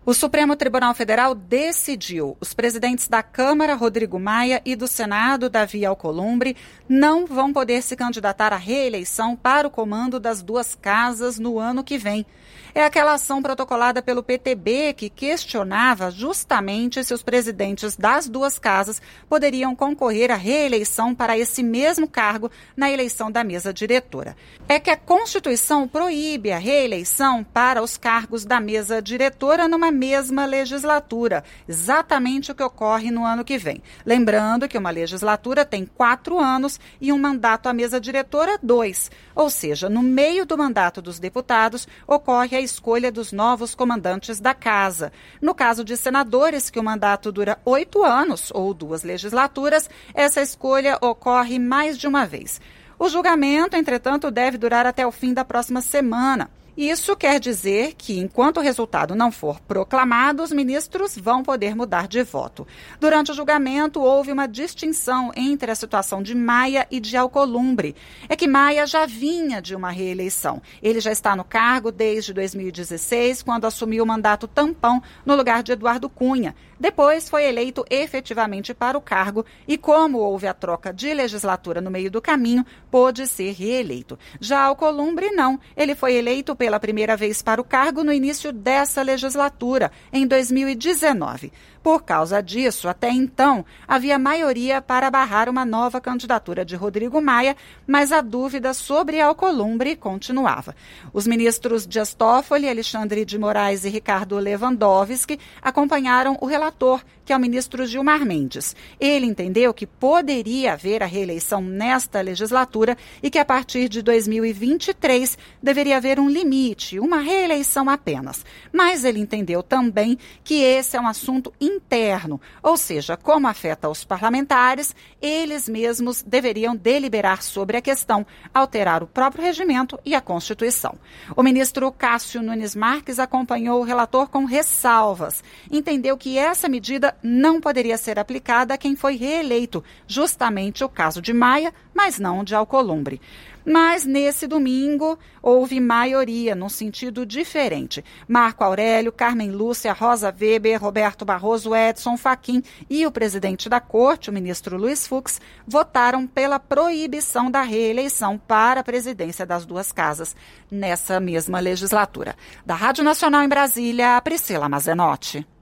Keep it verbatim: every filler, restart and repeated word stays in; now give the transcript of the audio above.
O Supremo Tribunal Federal decidiu. Os presidentes da Câmara, Rodrigo Maia, e do Senado, Davi Alcolumbre, não vão poder se candidatar à reeleição para o comando das duas casas no ano que vem. É aquela ação protocolada pelo P T B que questionava justamente se os presidentes das duas casas poderiam concorrer à reeleição para esse mesmo cargo na eleição da mesa diretora. É que a Constituição proíbe a reeleição para os cargos da mesa diretora numa mesma legislatura, exatamente o que ocorre no ano que vem. Lembrando que uma legislatura tem quatro anos e um mandato à mesa diretora, dois. Ou seja, no meio do mandato dos deputados, ocorre a escolha dos novos comandantes da casa. No caso de senadores, que o mandato dura oito anos ou duas legislaturas, essa escolha ocorre mais de uma vez. O julgamento, entretanto, deve durar até o fim da próxima semana. Isso quer dizer que, enquanto o resultado não for proclamado, os ministros vão poder mudar de voto. Durante o julgamento, houve uma distinção entre a situação de Maia e de Alcolumbre. É que Maia já vinha de uma reeleição. Ele já está no cargo desde dois mil e dezesseis, quando assumiu o mandato tampão no lugar de Eduardo Cunha. Depois foi eleito efetivamente para o cargo e, como houve a troca de legislatura no meio do caminho, pôde ser reeleito. Já Alcolumbre não. Ele foi eleito pela primeira vez para o cargo no início dessa legislatura, em dois mil e dezenove. Por causa disso, até então, havia maioria para barrar uma nova candidatura de Rodrigo Maia, mas a dúvida sobre Alcolumbre continuava. Os ministros Dias Toffoli, Alexandre de Moraes e Ricardo Lewandowski acompanharam o relator, que é o ministro Gilmar Mendes. Ele entendeu que poderia haver a reeleição nesta legislatura e que a partir de dois mil e vinte e três deveria haver um limite, uma reeleição apenas. Mas ele entendeu também que esse é um assunto interno, ou seja, como afeta os parlamentares, eles mesmos deveriam deliberar sobre a questão, alterar o próprio regimento e a Constituição. O ministro Cássio Nunes Marques acompanhou o relator com ressalvas. Entendeu que essa medida não poderia ser aplicada a quem foi reeleito, justamente o caso de Maia, mas não de Alcolumbre. Mas nesse domingo houve maioria, num sentido diferente. Marco Aurélio, Carmen Lúcia, Rosa Weber, Roberto Barroso, Edson Fachin e o presidente da Corte, o ministro Luiz Fux, votaram pela proibição da reeleição para a presidência das duas casas nessa mesma legislatura. Da Rádio Nacional em Brasília, Priscila Mazenotti.